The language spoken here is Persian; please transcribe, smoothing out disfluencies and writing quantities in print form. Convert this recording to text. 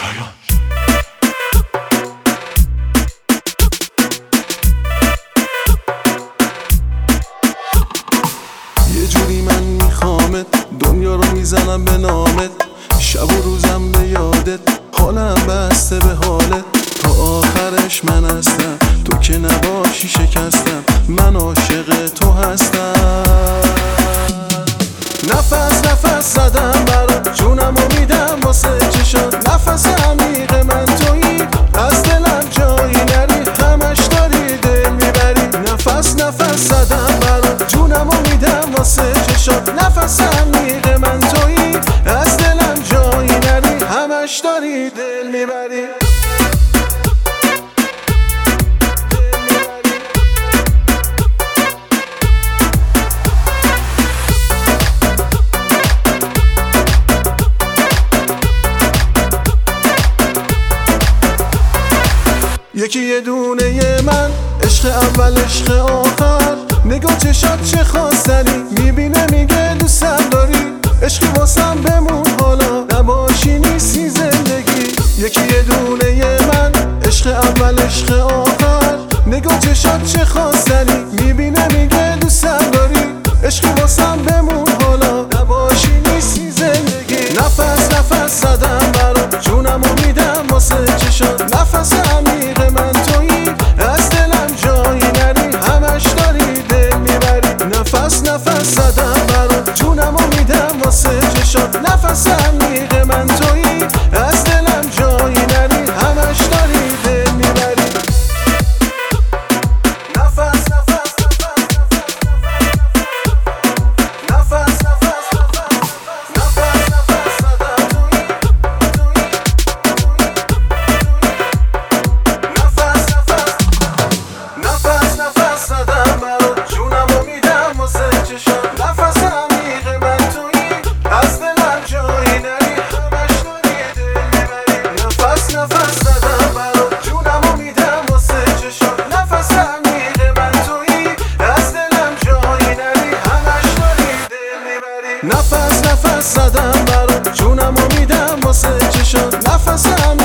شایان. یه جوری من میخوامت، دنیا رو میزنم به نامت، شب و روزم به یادت، حالم بسته به حالت، تا آخرش من هستم، تو که نباشی شکستم، من عاشق تو هستم. نفس نفس زدم برات، جونمو میدم واسه چشات، نفس عمیق من تویی، از دلم جایی نری، همش داری دل میبری. نفس نفس زدم برات، جونمو میدم واسه چشات، نفس عمیق من تویی، از دلم جایی نری، همش داری دل میبری. یکی یه دونه من، عشق اول عشق آخر، نگاه چشات چه خواستنی، میبینه میگه دوستم داری، عشقی واسم بمون حالا، نباشی نیستی زندگی. یکی یه دونه من، عشق اول عشق آخر، نگاه چشات چه خواستنی، میبینه میگه دوستم داری، عشقی واسم بمون حالا، نباشی نیستی زندگی. نفس نفس زدم برات، جونمو میدم واسه چشات، نفس عمیق من تویی، از دلم جایی نری، همش داری دل میبری. نفس نفس زدم برات، جونمو میدم واسه چشات، نفس عمیق من تویی، از دلم جایی نری، همش داری دل میبری. نفس نفس نفس نفس زدم برات، جونمو میدم واسه چشات، نفس